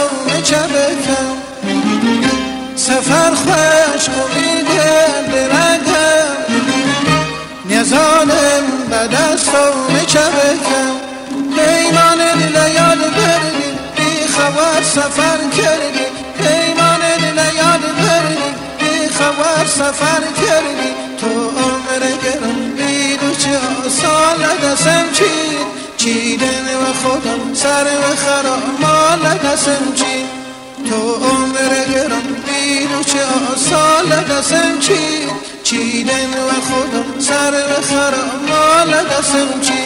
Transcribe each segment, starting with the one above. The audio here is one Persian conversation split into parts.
دستم چبکم سفر خوش امیده برگم نیزانم به دستم چبکم پیمان دل یاد بردی بی خبر سفر کردی پیمان دل یاد بردی بی خبر سفر کردی تو عمر گرم بی دو چه سال دستم چیدن و خودم سر و خرامال دستم تو عمر گرم بی دو چه سال دستم چیدن و خودم سر و خرامال دستم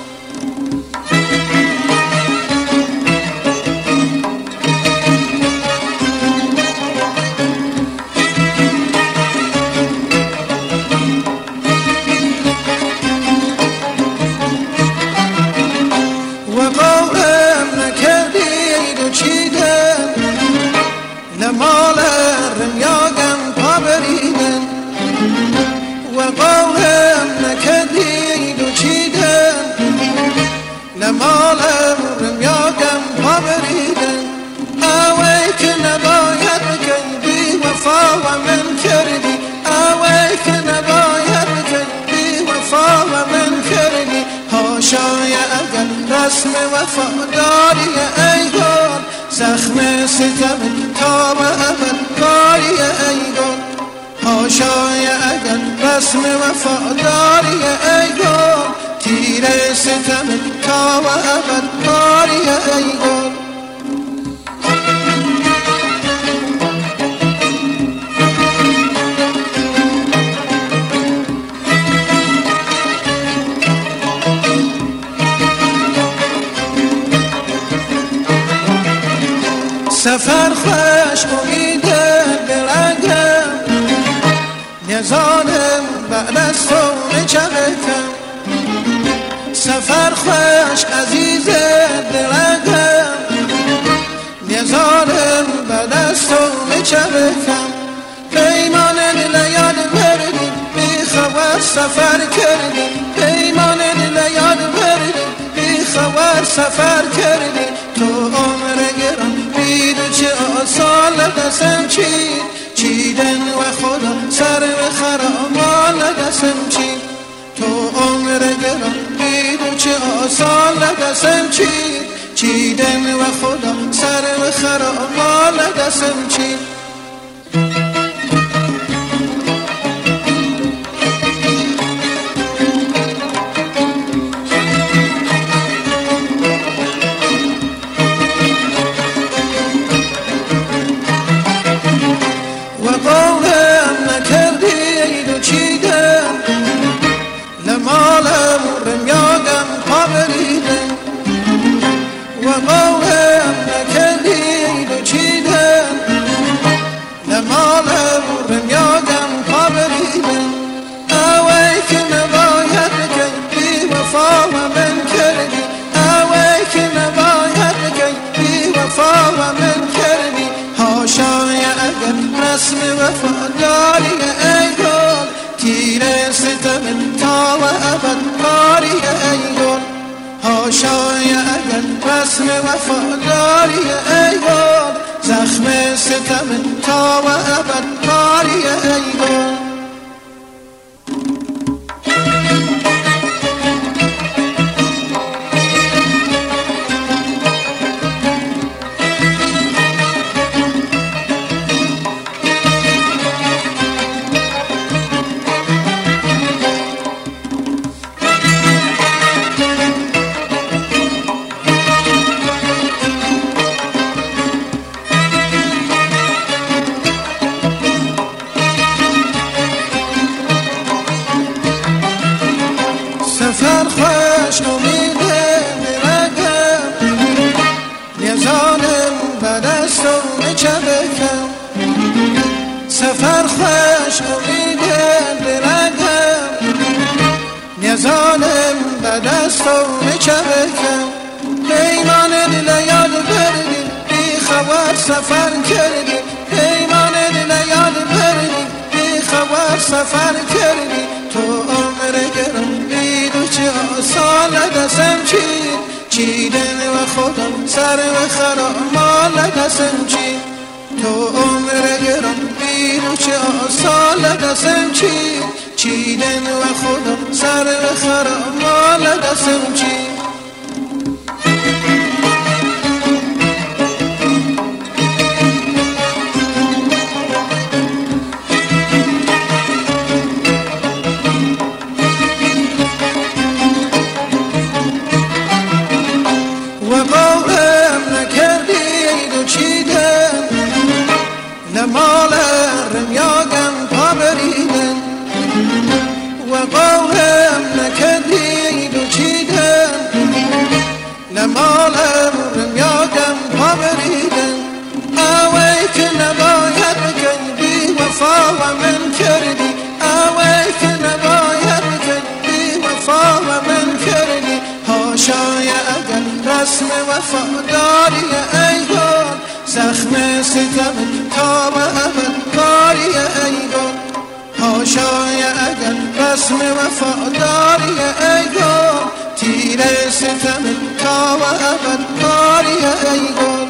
مال رمیاگم پا بریدن و قولم نکردید و چیدن نمال رمیاگم پا بریدن اوی که نباید بکن بی وفا و من کردی اوی که نباید بکن بی وفا و من کردی هاشای اگر رسم وفاداری ای گل زخم ستم تا به ابد کاری ای گل هاشای اگر رسم وفاداری ای گل تیر ستم تا به ابد کاری ای گل سفر خوش امیده برگم نیزانم بعد از تو چبکم سفر خوش عزیزه برگم نیزانم بعد از تو چبکم پیمان دل یاد بردی بی خبر سفر کردی پیمان دل یاد بردی بی خبر سفر کردی تو عمر گرم بی دو چه سال دستم چیدن و خدا سر و خرامال دستم تو عمر گرم بی دو چه سال دستم چیدن و خدا سر و خرامال دستم لمالم رمیاگم پا بریدن و قولم نکردید و چیدن لمالم رمیاگم پا بریدن اوی که نباید بکن بی وفا و من کردی اوی که نباید بکن بی وفا و من کردی هاشای اگر رسم وفاداری ای گل تیر ستم تا و ابد کاری ای گل هاشای اگر رسم وفاداری ای گل زخم ستم تا و ابد کاری ای گل سفر خوش امیده برگم نیزانم به دستم چبکم سفر خوش امیده برگم نیزانم به دستم چبکم پیمان دل یاد بردی بی خبر سفر کردی پیمان دل یاد بردی بی خبر سفر کردی تو عمر گرم بی دو چه سال دستم چیدن و خدا سر و خرامال دستم چی تو عمر گرم بیرو چه سال دستم چی چیدن و خدا سر و خرامال دستم چی مال رمیاگم پا بریدن و قولم نکردید و چیدن لمال رمیاگم پا بریدن اوی که نباید بکن بی وفا و من کردی اوی که نباید بکن بی وفا و من کردی هاشای اگر رسم وفاداری ای گل زخم ستم تا به ابد کاری ای گل هاشای اگر رسم وفاداری ای گل تیر ستم تا به ابد کاری ای گل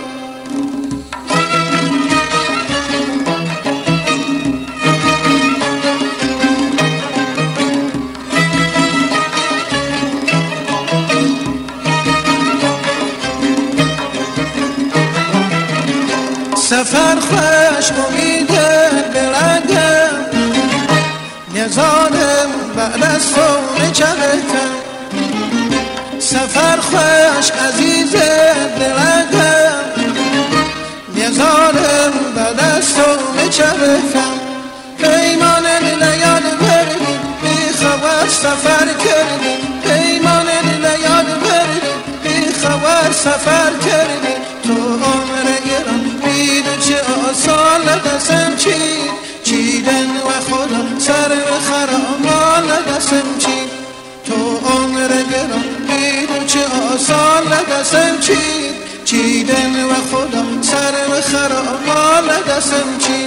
سفر خوش امیده برندم نزانم بعد از فون چهکم سفر خوش عزیزه برندم نزانم بعد از فون چهکم پیمان لیاد بردیم بی خبر سفر کردیم پیمان لیاد بردیم بی خبر سفر کردیم تو عمر گرم چه سال دستم چی چیدن و خدا سر و خرامال دستم چی تو عمر گرم بیدو چه سال دستم چی چیدن و خدا سر و خرامال دستم چی